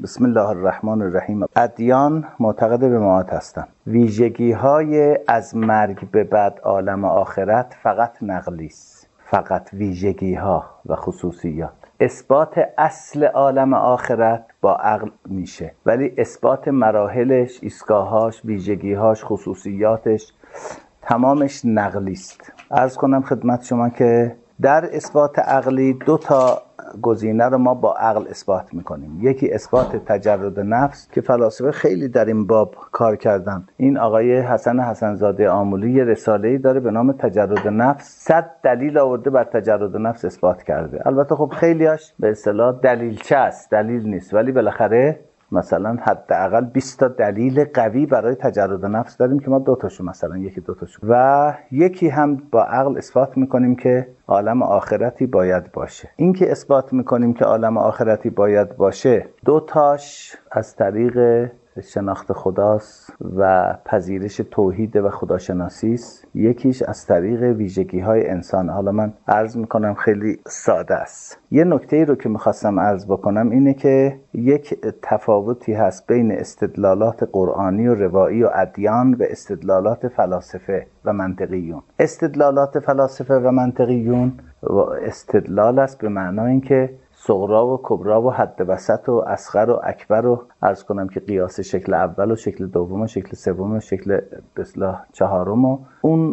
بسم الله الرحمن الرحیم. ادیان معتقد به معاد هستند. ویژگی‌های از مرگ به بعد عالم آخرت فقط نقلی است، فقط ویژگی‌ها و خصوصیات. اثبات اصل عالم آخرت با عقل میشه، ولی اثبات مراحلش، ایستگاهاش، ویژگی‌هاش، خصوصیاتش تمامش نقلی است. عرض کنم خدمت شما که در اثبات عقلی دو تا گزینه رو ما با عقل اثبات میکنیم. یکی اثبات تجرد نفس که فلاسفه خیلی در این باب کار کردن. این آقای حسن حسن‌زاده آمولی یه رساله‌ای داره به نام تجرد نفس، 100 دلیل آورده بر تجرد نفس اثبات کرده. البته خب خیلیاش به اصطلاح دلیلچه است، دلیل نیست، ولی بالاخره مثلا حداقل 20 تا دلیل قوی برای تجرد نفس داریم که ما دو تاشو مثلا یکی دو تاشو و یکی هم با عقل اثبات میکنیم که عالم آخرتی باید باشه. این که اثبات میکنیم که عالم آخرتی باید باشه، دو تاش از طریق شناخت خداست و پذیرش توحید و خداشناسی است، یکیش از طریق ویژگی‌های انسان. حالا من عرض میکنم خیلی ساده است. یه نکته‌ای رو که میخواستم عرض بکنم اینه که یک تفاوتی هست بین استدلالات قرآنی و روایی و ادیان و استدلالات فلاسفه و منطقیون. استدلالات فلاسفه و منطقیون استدلال است به معنای اینکه صغرا و کبرا و حد وسط و اصغر و اکبر و عرض کنم که قیاس شکل اول و شکل دوم و شکل سوم و شکل به اصطلاح چهارم و اون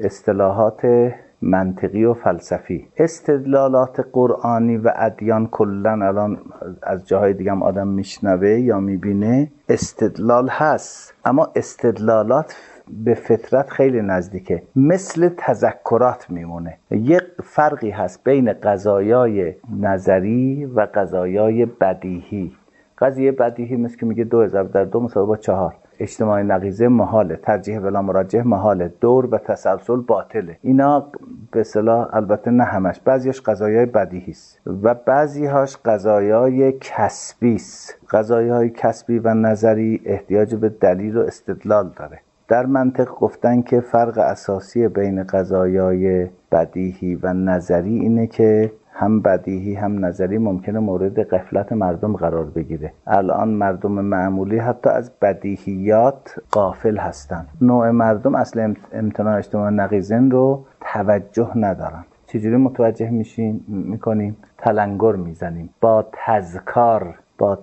اصطلاحات منطقی و فلسفی. استدلالات قرآنی و ادیان کلن الان از جاهای دیگه هم آدم میشنوه یا میبینه استدلال هست، اما استدلالات به فطرت خیلی نزدیکه، مثل تذکرات میمونه. یک فرقی هست بین قضایای نظری و قضایای بدیهی. قضیه بدیهی مثل که میگه 2 ضرب در 2 مساوی با 4، اجتماع نقیضه محاله، ترجیح بلا مراجح محاله، دور و تسلسل باطله. اینا به اصطلاح البته نه همش، بعضیش قضایای بدیهی است و بعضی‌هاش قضایای کسبی است. قضایای کسبی و نظری احتیاج به دلیل و استدلال داره. در منطق گفتن که فرق اساسی بین قضایای بدیهی و نظری اینه که هم بدیهی هم نظری ممکنه مورد غفلت مردم قرار بگیره. الان مردم معمولی حتی از بدیهیات غافل هستن. نوع مردم اصل امتناع اجتماع نقیضین رو توجه ندارن. چجوری متوجه میکنیم؟ تلنگر میزنیم. با تذکار،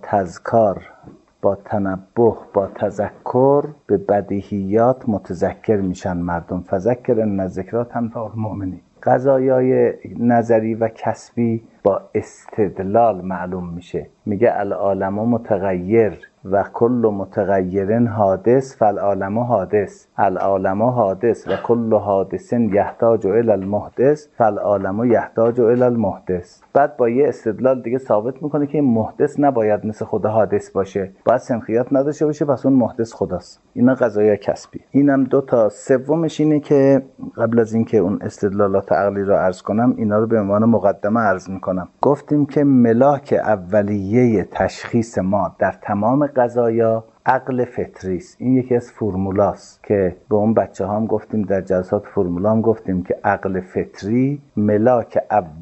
با تنبه، با تذکر به بدیهیات متذکر میشن مردم. فذکر ان الذکری تنفع المؤمنین. قضایای نظری و کسبی با استدلال معلوم میشه. میگه العالم متغیر و کل متغیر حادث فالعالم حادث. العالم حادث و کل حادث یحتاج الی المحدث فالعالم یحتاج الی المحدث. بعد با یه استدلال دیگه ثابت میکنه که این محدث نباید مثل خدا حادث باشه، باید سنخیات نداشته باشه، پس اون محدث خداست. اینا قضایای کسبی. اینم دو تا. سومش اینه که قبل از اینکه اون استدلالات عقلی رو عرض کنم، اینا رو به عنوان مقدمه عرض میکنم. گفتیم که ملاک اولیه تشخیص ما در تمام قضایا عقل فطری است. این یکی از فرمولاست که به اون بچه‌ها هم گفتیم، در جلسات فرمولا هم گفتیم که عقل فطری ملاک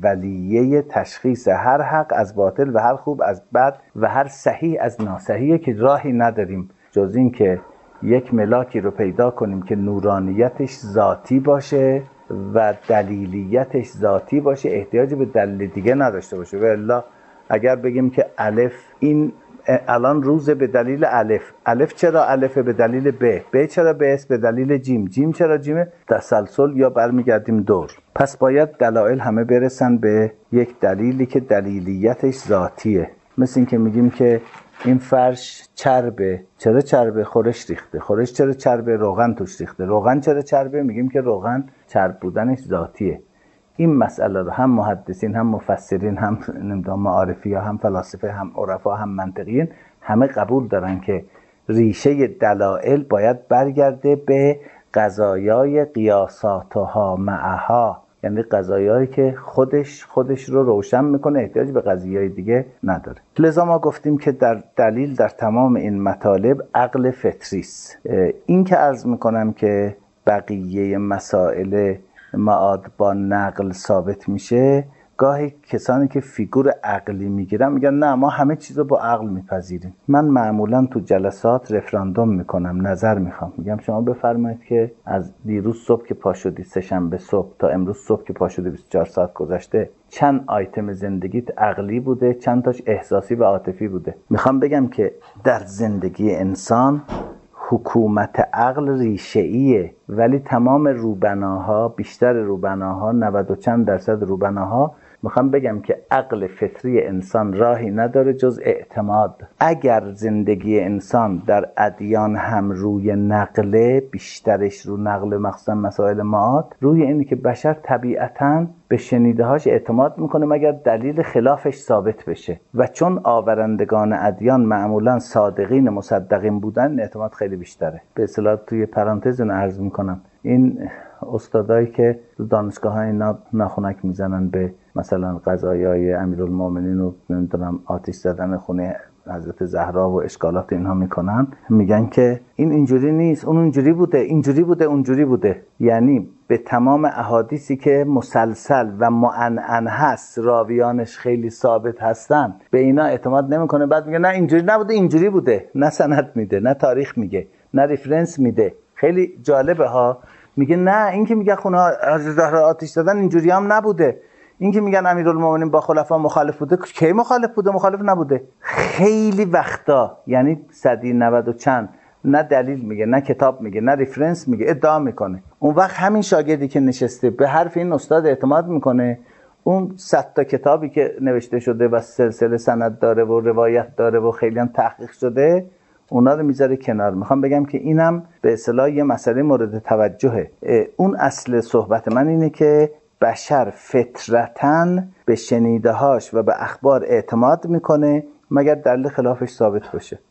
اولیه تشخیص هر حق از باطل و هر خوب از بد و هر صحیح از ناصحیه، که راهی نداریم جز این که یک ملاکی رو پیدا کنیم که نورانیتش ذاتی باشه و دلیلیتش ذاتی باشه، احتیاج به دلیل دیگه نداشته باشه. و الا اگر بگیم که الف این الان روز به دلیل الف چرا الفه به دلیل ب چرا ب است به دلیل جیم چرا جیمه، تسلسل یا برمیگردیم دور. پس باید دلایل همه برسن به یک دلیلی که دلیلیتش ذاتیه. مثل این که میگیم که این فرش چربه، چرا چربه؟ خورش ریخته. خورش چرا چربه؟ روغن توش ریخته. روغن چرا چربه؟ میگیم که روغن چرب بودنش ذاتیه. این مسئله رو هم محدثین، هم مفسرین، هم معارفی ها، هم فلاسفه، هم عرفا، هم منطقیین همه قبول دارن که ریشه دلائل باید برگرده به قضایای قیاساتها معها، یعنی قضایایی که خودش رو روشن میکنه، احتیاج به قضایای دیگه نداره. لذا ما گفتیم که در دلیل در تمام این مطالب عقل فطری است. این که عرض میکنم که بقیه مسائل معاد با نقل ثابت میشه، گاهی کسانی که فیگور عقلی میگیرن میگن نه ما همه چیز رو با عقل میپذیریم. من معمولا تو جلسات رفراندوم میکنم، نظر میخوام، میگم شما بفرمایید که از دیروز صبح که پا شدی، سه‌شنبه صبح تا امروز صبح که پا شدی 24 ساعت گذشته، چند آیتم زندگیت عقلی بوده، چند تاش احساسی و عاطفی بوده؟ میخوام بگم که در زندگی انسان حکومت عقل ریشه‌ایه، ولی تمام روبناها، بیشتر روبناها، 90 و چند درصد روبناها، میخوام بگم که عقل فطری انسان راهی نداره جز اعتماد. اگر زندگی انسان در ادیان هم روی نقله، بیشترش رو نقل، مخصوصا مسائل معاد، روی اینه که بشر طبیعتاً به شنیدهاش اعتماد میکنه مگر دلیل خلافش ثابت بشه، و چون آورندگان ادیان معمولا صادقین مصدقین بودن، اعتماد خیلی بیشتره. به اصطلاح توی پرانتز اون عرض میکنم، این استادایی که تو دانشگاه‌های ناخنک میزنن به مثلا قضایای امیرالمومنین و نمیدونم آتش زدن خونه حضرت زهرا و اشکالات اینها میکنن، میگن که این اینجوری نیست، اون اینجوری بوده، اینجوری بوده، اونجوری بوده. یعنی به تمام احادیثی که مسلسل و معنعن هست، راویانش خیلی ثابت هستن، به اینا اعتماد نمیکنه. بعد میگه نه اینجوری نبوده، اینجوری بوده. نه سند میده، نه تاریخ میگه، نه ریفرنس میده. خیلی جالبه ها. میگه نه، این که میگه خونه حضرت زهرا آتش زدن اینجوری هم نبوده. این که میگن امیرالمومنین با خلفا مخالف بوده، کی مخالف بوده؟ مخالف نبوده. خیلی وقتا، یعنی صدی 90 و چند، نه دلیل میگه، نه کتاب میگه، نه ریفرنس میگه، ادعا میکنه. اون وقت همین شاگردی که نشسته به حرف این استاد اعتماد میکنه، اون 100 تا کتابی که نوشته شده و سلسله سند داره و روایت داره و خیلی هم تحقیق شده، اونا رو میذاره کنار. میخوام بگم که اینم به اصطلاح یه مسئله مورد توجهه. اون اصل صحبت من اینه که بشر فطرتاً به شنیدهاش و به اخبار اعتماد میکنه مگر دلیل خلافش ثابت باشه.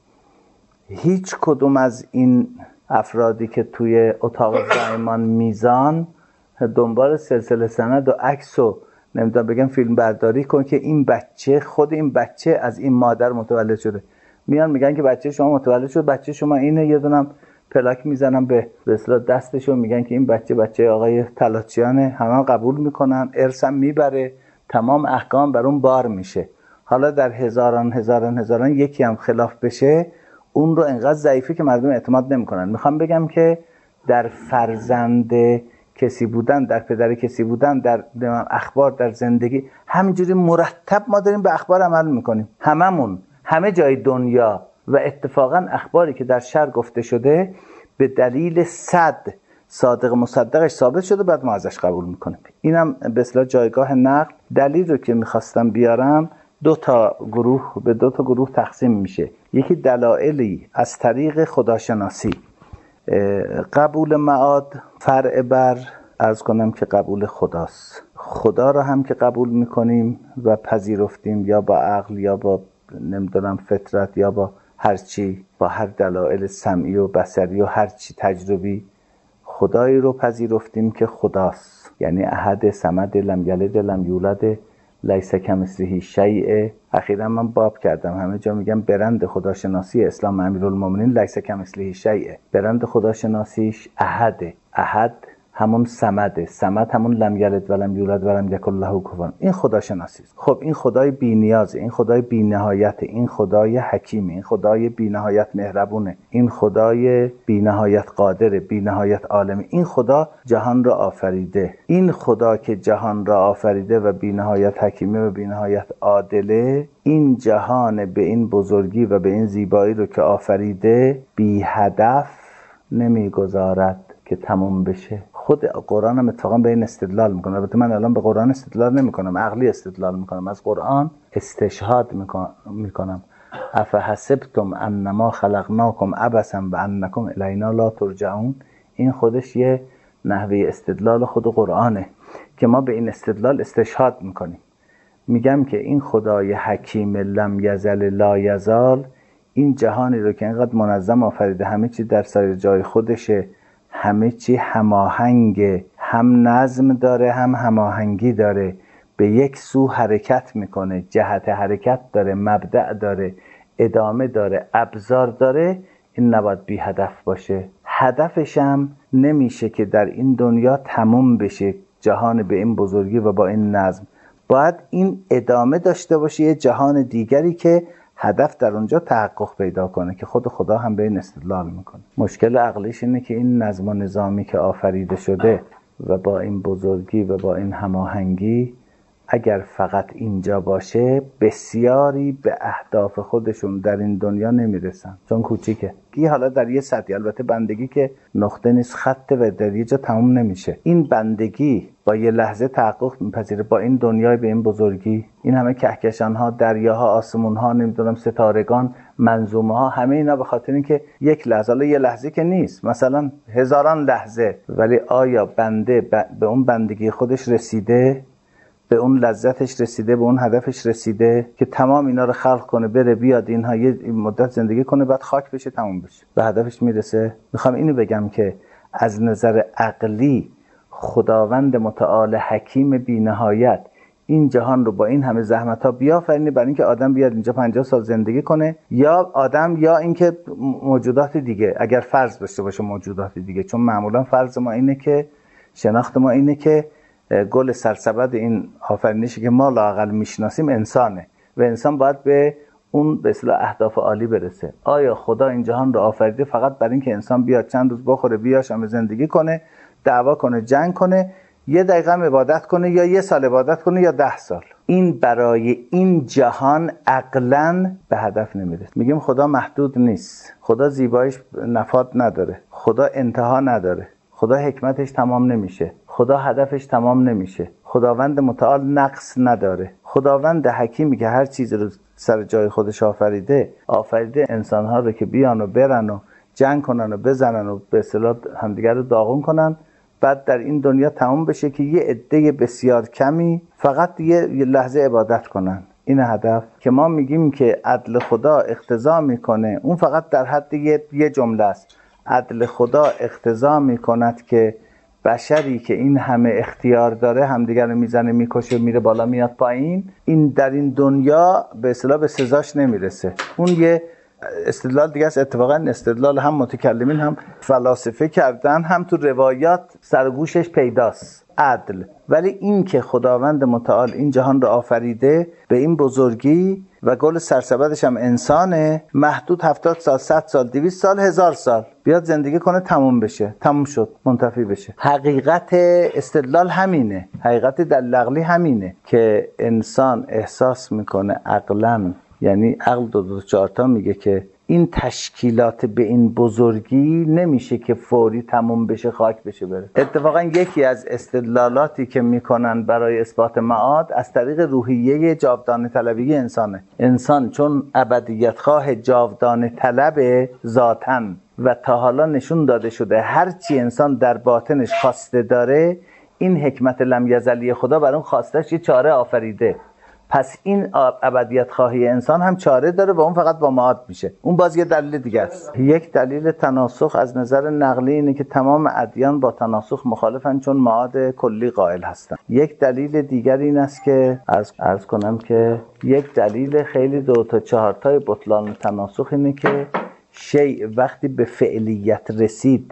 هیچ کدوم از این افرادی که توی اتاق زایمان میزان دنبال سلسله سند و عکس و نمیدونم بگم فیلم برداری کن که این بچه، خود این بچه از این مادر متولد شده، میان میگن که بچه شما متولد شد، بچه شما اینه، یه دونم پلاک میزنن به اصطلاح دستشو، میگن که این بچه آقای تلاچیانه، همه قبول میکنن، ارثم میبره، تمام احکام بر اون بار میشه. حالا در هزاران یکی هم خلاف بشه، اون رو انقدر ضعیفی که مردم اعتماد نمیکنن. میخوام بگم که در فرزند کسی بودن، در پدر کسی بودن، در اخبار، در زندگی، همینجوری مرتب ما داریم به اخبار عمل میکنیم، هممون، همه جای دنیا. و اتفاقا اخباری که در شرق گفته شده به دلیل 100 صادق مصدقش ثابت شده، بعد ما ازش قبول میکنیم. اینم به اصطلاح جایگاه نقل. دلیل رو که میخواستم بیارم، به دو تا گروه تقسیم میشه. یکی دلایلی از طریق خداشناسی، قبول معاد فرع بر عرض کنم که قبول خداست. خدا رو هم که قبول میکنیم و پذیرفتیم، یا با عقل یا با نمیدونم فطرت یا با هر چی، با هر دلایل سمعی و بصری و هر چی تجربی، خدایی رو پذیرفتیم که خداست. یعنی احد، صمد، لم یلد لم یولد، لیس کمثله شیء. اخیرا من باب کردم، همه جا میگم برند خداشناسی اسلام امیرالمومنین لیس کمثله شیء. برند خداشناسیش احد، احد همون صمده، صمد همون لم یلد و لم یولد و لم یکن له کفوا. این خداشناسی است. خب این خدای بی‌نیاز، این خدای بی‌نهایت، این خدای حکیم، این خدای بی‌نهایت مهربونه، این خدای بی‌نهایت قادر، بی‌نهایت عالم. این خدا جهان را آفریده. این خدا که جهان را آفریده و بی‌نهایت حکیمه و بی‌نهایت عادله، این جهان به این بزرگی و به این زیبایی رو که آفریده بی هدف نمیگذارد که تموم بشه. خود قرآن هم اتفاقا به این استدلال میکنه. البته من الان به قرآن استدلال نمیکنم، عقلی استدلال میکنم، از قرآن استشهاد میکنم. افحسبتم انما خلقناکم عبثا وانکم الینا لا ترجعون. این خودش یه نحوه استدلال خود قرآنه که ما به این استدلال استشهاد میکنیم. میگم که این خدای حکیم لم یزل لا یزال، این جهانی رو که اینقدر منظم آفریده، همه چی در سر جای خودشه، همه چی هماهنگ، هم نظم داره هم هماهنگی داره، به یک سو حرکت میکنه، جهت حرکت داره، مبدأ داره، ادامه داره، ابزار داره. این نباید بی هدف باشه. هدفش هم نمیشه که در این دنیا تموم بشه جهان به این بزرگی و با این نظم، باید این ادامه داشته باشه، یه جهان دیگری که هدف در اونجا تحقق پیدا کنه که خود خدا هم به این استدلال میکنه. مشکل عقلیش اینه که این نظم و نظامی که آفریده شده و با این بزرگی و با این هماهنگی اگر فقط اینجا باشه، بسیاری به اهداف خودشون در این دنیا نمیرسن، چون کوچیکه. حالا در یه سطحی، البته بندگی که نقطه نیست، خطه و در یه جا تموم نمیشه. این بندگی با یه لحظه تحقق میپذیره، با این دنیای به این بزرگی، این همه کهکشان‌ها، دریاها، آسمون‌ها، نمیدونم ستارگان، منظومه‌ها، همه اینا به خاطر اینکه یک لحظه، حالا یه لحظه که نیست، مثلا هزاران لحظه، ولی آیا بنده به اون بندگی خودش رسیده؟ به اون لذتش رسیده؟ به اون هدفش رسیده که تمام اینا رو خلق کنه، بره بیاد اینها یه مدت زندگی کنه، بعد خاک بشه، تمام بشه؟ به هدفش میرسه؟ میخوام اینو بگم که از نظر عقلی خداوند متعال حکیم بی نهایت این جهان رو با این همه زحمت ها بیافرینه برای اینکه آدم بیاد اینجا 50 سال زندگی کنه، یا آدم یا اینکه موجودات دیگه، اگر فرض داشته باشه موجودات دیگه، چون معمولا فرض ما اینه که، شناخت ما اینه که گل سرسبد این آفرینشی که ما لااقل میشناسیم انسانه و انسان باید به اون به اصطلاح اهداف عالی برسه. آیا خدا این جهان رو آفریده فقط برای اینکه انسان بیاد چند روز بخوره بیاشم زندگی کنه، دعوا کنه، جنگ کنه، یه دقیقه عبادت کنه، یا یه سال عبادت کنه، یا 10 سال؟ این برای این جهان عقلاً به هدف نمیرسه. میگیم خدا محدود نیست، خدا زیباییش نفاد نداره، خدا انتها نداره، خدا حکمتش تمام نمیشه، خدا هدفش تمام نمیشه، خداوند متعال نقص نداره. خداوند حکیمی که هر چیز رو سر جای خودش آفریده انسانها رو که بیان و برن و جنگ کنن و بزنن و به اصطلاح همدیگر رو داغون کنن، بعد در این دنیا تمام بشه که یه عده بسیار کمی فقط یه لحظه عبادت کنن. این هدف که ما میگیم که عدل خدا اقتضا میکنه، اون فقط در حد یه جمله است. عدل خدا اقتضا میکند که بشری که این همه اختیار داره همدیگر رو میزنه، میکشه، میره بالا میاد پایین، این در این دنیا به اصطلاح به سزاش نمیرسه. اون یه استدلال دیگه است. اتفاقا استدلال هم متکلمین هم فلاسفه کردن، هم تو روایات سرگوشش پیداست، عدل. ولی این که خداوند متعال این جهان رو آفریده به این بزرگی و گل سرسبدش هم انسانه، محدود 70 سال، 100 سال، 200 سال، 1000 سال بیاد زندگی کنه، تموم بشه، تموم شد، منتفی بشه. حقیقت استدلال همینه، حقیقت دلیل عقلی همینه که انسان احساس میکنه عقلاً، یعنی عقل 2 میگه که این تشکیلات به این بزرگی نمیشه که فوری تموم بشه، خاک بشه، بره. اتفاقا یکی از استدلالاتی که میکنن برای اثبات معاد از طریق روحیه جاودانه طلبی انسانه. انسان چون ابدیت خواه جاودانه طلب ذاتاً و تا حالا نشون داده شده هر چی انسان در باطنش خواسته داره، این حکمت لم یزلی خدا بر اون خواستش یه چاره آفریده. پس این ابدیت خواهی انسان هم چاره داره و اون فقط با معاد میشه. اون باز یه دلیل دیگه است. یک دلیل تناسخ از نظر نقلی اینه که تمام ادیان با تناسخ مخالفن، چون معاد کلی قائل هستن. یک دلیل دیگر این است که عرض کنم که یک دلیل خیلی 2 تا 4 تای بطلان تناسخ اینه که شیء وقتی به فعلیت رسید،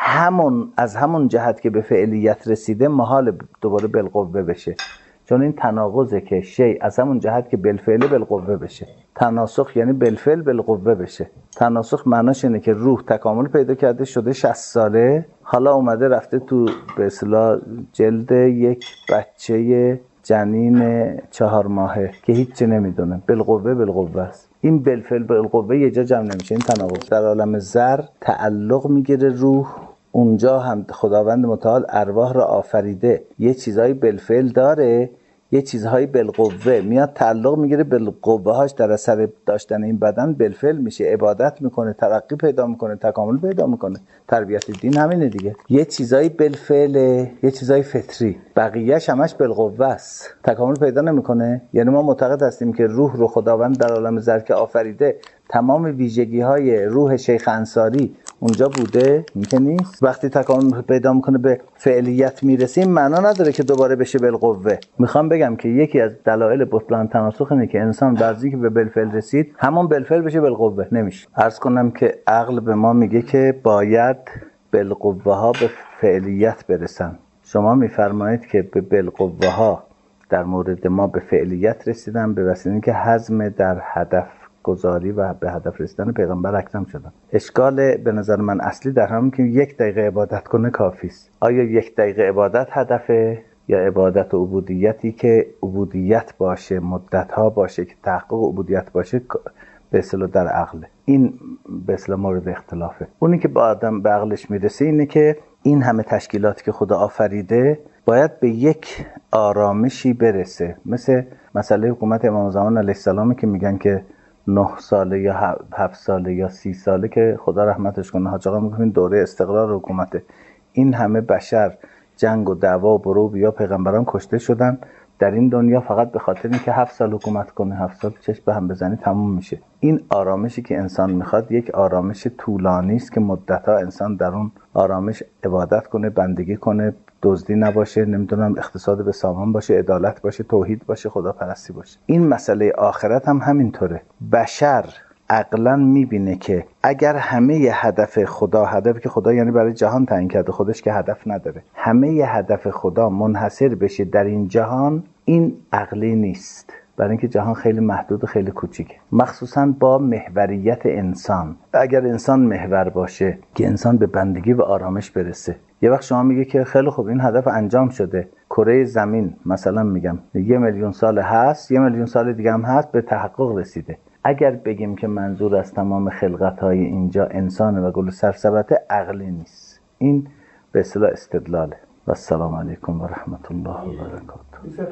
از همون جهت که به فعلیت رسیده محال دوباره بالقوه بشه، چون این تناقضه که شیء از همون جهت که بالفعل بالقوه بشه. تناسخ یعنی بالفعل بالقوه بشه. تناسخ معناش اینه که روح تکامل پیدا کرده شده 60 ساله، حالا اومده رفته تو به اصطلاح جلد یک بچه جنین 4 ماهه که هیچ نمیدونه، بالقوه است. این بالفعل بالقوه یه جا جمع نمیشه. این تناقض. در عالم ذر تعلق میگیره روح، اونجا هم خداوند متعال ارواح را آفریده، یه چیزایی بالفعل داره، یه چیزهایی بالقوه، میاد تعلق میگیره بالقوه هاش، در اثر داشتن این بدن بالفعل میشه، عبادت میکنه، ترقی پیدا میکنه، تکامل پیدا میکنه. تربیت دین همینه دیگه، یه چیزایی بالفعله، یه چیزایی فطری، بقیه‌اش همش بالقوه است، تکامل پیدا نمیکنه. یعنی ما معتقد هستیم که روح رو خداوند در عالم ذر که آفریده، تمام ویژگی‌های روح شیخ انصاری اونجا بوده، این که نیست. وقتی تکامل پیدا میکنه به فعلیت میرسیم، معنا نداره که دوباره بشه بالقوه. میخوام بگم که یکی از دلایل بطلان تناسخ اینه که انسان بعضی که به بالفعل رسید همون بالفعل بشه بالقوه نمیشه. عرض کنم که عقل به ما میگه که باید بالقوه ها به فعلیت برسن. شما میفرمایید که به بالقوه ها در مورد ما به فعلیت رسیدن به وسیله اینکه حزم در هدف گذاری و به هدف رسیدن پیغمبر اکرم شدن. اشکال به نظر من اصلی در همین که 1 دقیقه عبادت کنه کافی است. آیا 1 دقیقه عبادت هدفه یا عبادت و عبودیتی که عبودیت باشه، مدت‌ها باشه، که تحقق عبودیت باشه به اصطلاح در عقله؟ این به اصطلاح مورد اختلافه. اونی که با آدم به عقلش میرسه اینه که این همه تشکیلاتی که خدا آفریده باید به یک آرامشی برسه، مثل مسئله حکومت امام زمان علیه السلام که میگن که 9 ساله یا 7 ساله یا 30 ساله که خدا رحمتش کنه، حاج آقا میگن دوره استقرار حکومته. این همه بشر جنگ و دعوا و برو بیا پیغمبران کشته شدن در این دنیا فقط به خاطر اینکه 7 سال حکومت کنه، 7 سال چشم به هم بزنی تموم میشه. این آرامشی که انسان میخواد یک آرامش طولانی است که مدت‌ها انسان در اون آرامش عبادت کنه، بندگی کنه، دزدی نباشه، نمیدونم اقتصاد به سامان باشه، عدالت باشه، توحید باشه، خداپرستی باشه. این مسئله آخرت هم همینطوره. بشر عقلاً میبینه که اگر همه هدف خدا، هدفی که خدا یعنی برای جهان تعیین کرده، خودش که هدف نداره، همه هدف خدا منحصر بشه در این جهان، این عقلی نیست. برای اینکه جهان خیلی محدود و خیلی کوچیکه، مخصوصاً با محوریت انسان. اگر انسان محور باشه که انسان به بندگی و آرامش برسه، یه وقت شما میگه که خیلی خوب این هدف انجام شده، کره زمین مثلا میگم 1 میلیون سال هست، 1 میلیون سال دیگه هم هست، به تحقق رسیده. اگر بگیم که منظور از تمام خلقت‌های اینجا انسان و گل سرسبته، عقلی نیست. این به اصطلاح استدلاله. و السلام علیکم و رحمت الله و برکاته.